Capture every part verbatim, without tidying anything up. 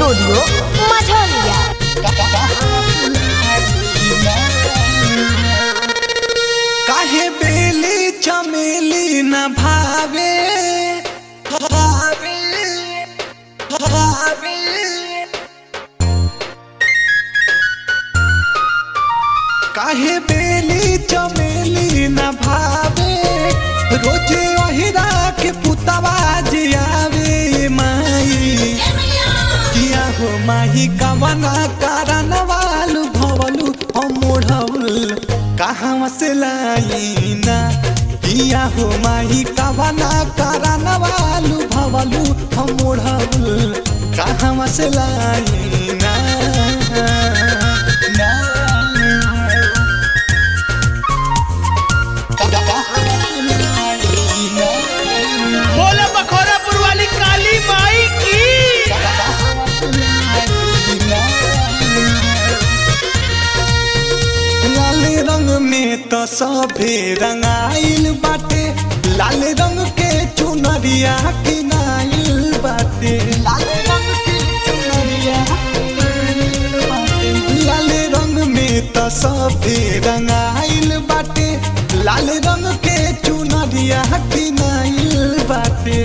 Studio Majhaulia. काहे बेली चमेली न भावे भावे भावे काहे बेली चमेली न भावे रोजे ओहिरा के पुतवा जियावे माई किया हो माही कवना कारण वालू भवलू हम मोढ़ल कहाँ से लाइना किया हो माही कवना कारण वालू भवलू हम मोढ़ल कहाँ से लाइना बोला बखोरापुर वाली काली माई की। लाल रंग में तो सभे रंगाइल बाटे लाल रंग के चुनरिया किनाइल बाटे लाल रंग के चुनरिया लाल रंग में तो सभे रंगाइल बाटे लाल रंग के चुनरिया किनाइल बाटे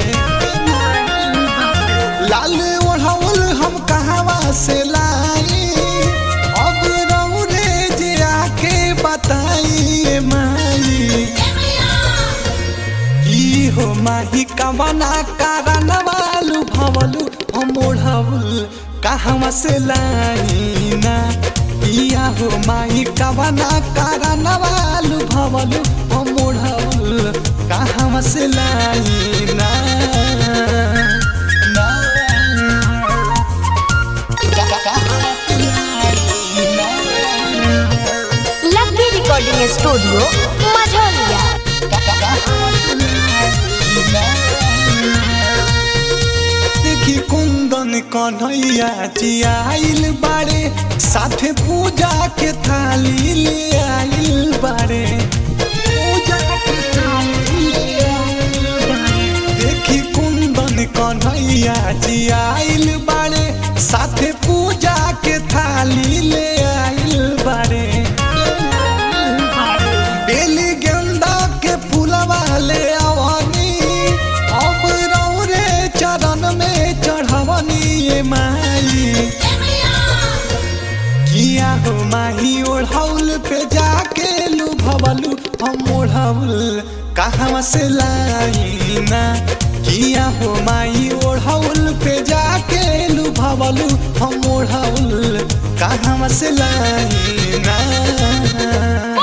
लाल ओढ़ौल हम कहवा से लाई अब रौरे जे आके बताइए माई ई हो माही कवना कारण वालू भवलू हम ओढ़ौल कहवा से लाइना इया हो माही कवना कारण वालू भवलू हम ओढ़ौल कहवा से लाइना लकी रिकॉर्डिंग स्टूडियो मझौलिया। देखी कुंदन कन्हैया जियाइल बारे साथे पूजा के थाली ले आइल बारे पूजा के थाली ले आइल बारे देखी कुंदन कन्हैया जियाइल बारे साथे पूजा के थाली ले आइल बारे बेली गेंदा के फूलवा ले आवनी अब रौरे चरण में चढ़वनी ये माई किया हो माही ओढ़ौल पे जाके लू भवलू हम ओढ़ौल कहाँ से लाइना किया हो माही ओढ़ौल पे जाके लू भवलू हम ओढ़ौल कहाँ से लाइना।